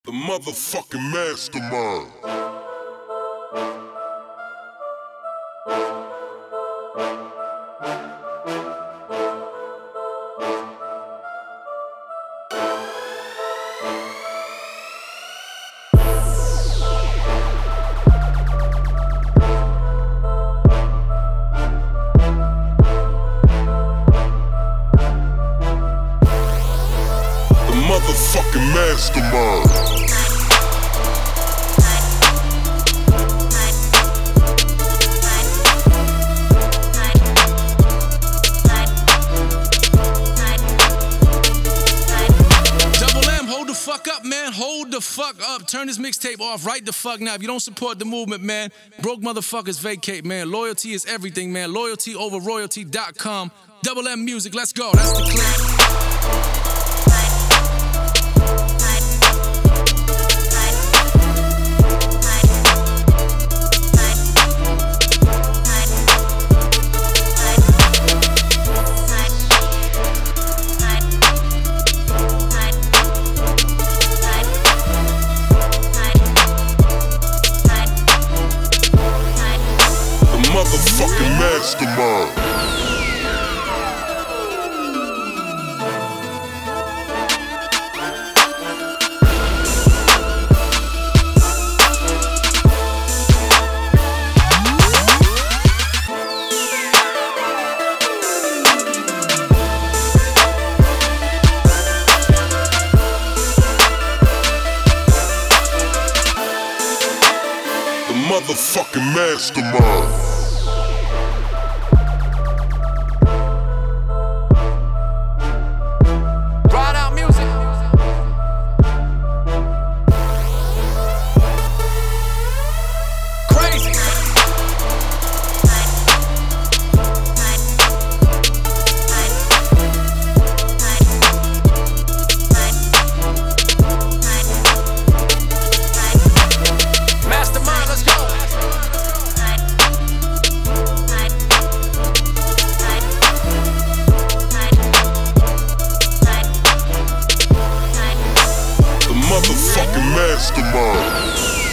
The motherfucking mastermind. The motherfucking mastermind. Fuck up, man. Hold the fuck up. Turn this mixtape off right the fuck now. If you don't support the movement, man, broke motherfuckers vacate, man. Loyalty is everything, man. Loyalty over royalty.com. Double M Music, let's go. That's the clip. Motherfucking mastermind. The motherfucking mastermind. Motherfucking mastermind.